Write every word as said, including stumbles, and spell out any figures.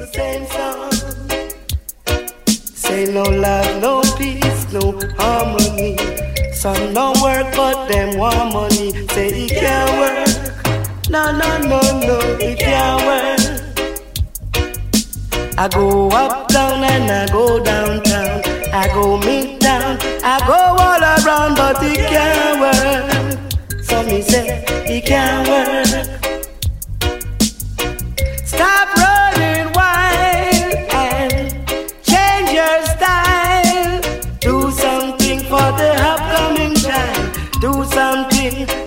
the same song. Say no love, no peace, no harmony. Some no work but them want money. Say it can't work. No, no, no, no, it can't work. I go up, down and I go downtown. I go midtown, I go all around, but it can't work. So me say it can't work. Stop running wild and change your style. Do something for the upcoming child. Do something